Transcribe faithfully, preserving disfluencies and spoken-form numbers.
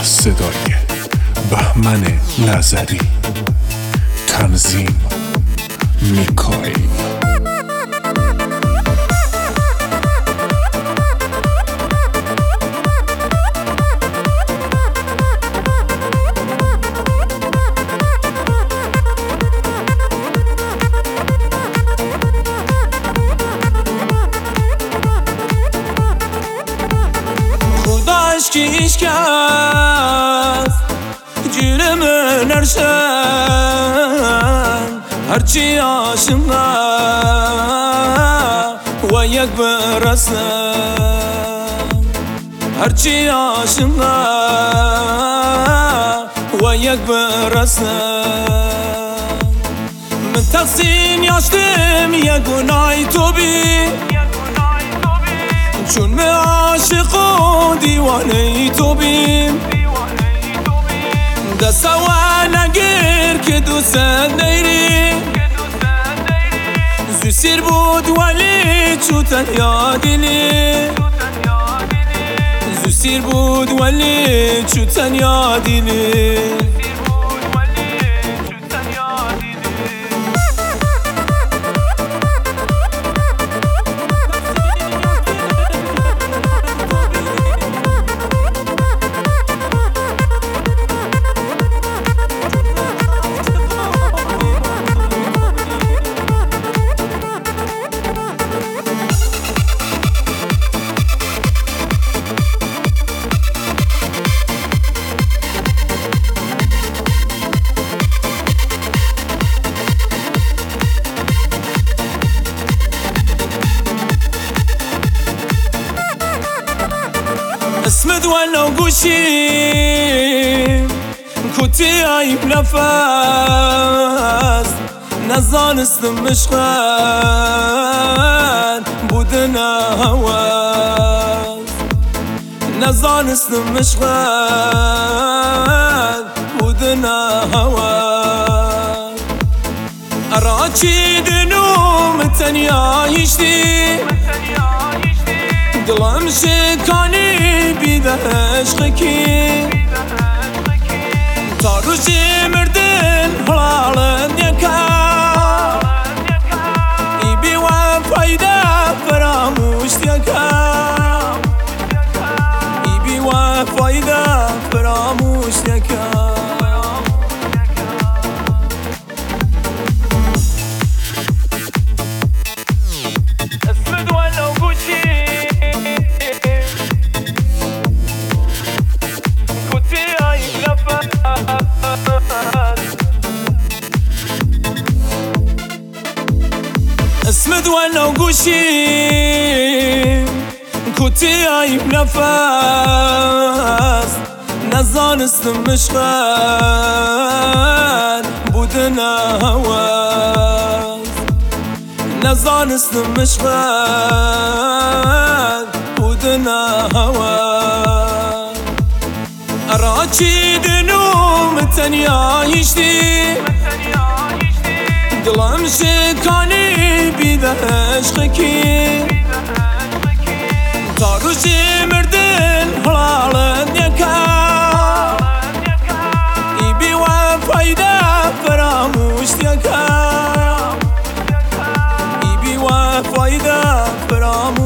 صدای بهمن نظری، تنظیم میکائیل. Aşk kez Gülümün erşen Herçi aşımda Ve yek birasen Herçi aşımda Ve yek birasen Min taksin yaştım yegunay tobi چون من عاشق و دیوانه تو بیم دست و نگیر که دوست نیری زو سیر بود ولی چو تنیا دیلی زو سیر بود ولی چو تنیا دیلی اسمت ولو گوشیم کتی عیب نفس نزانستم عشقت بودن هوس نزانستم عشقت بودن هوس اراچی دنوم تنیایشتی دلم شکانی بیده عشقکی تا روزی مردن حلالن یکا ای بی وفایده فراموش یکا ای بی وفایده فراموش یکا اسمت ولو گوشیم کتی عیب نفس نزانستم عشقت بودن هوس نزانستم عشقت بودن هوس اراچی دنوم تنیایشتی دلم شکانی بیده عشقکی تا روزی مردن حلالن یکا ای بی وفایده فراموش یکا ای بی وفایده فراموش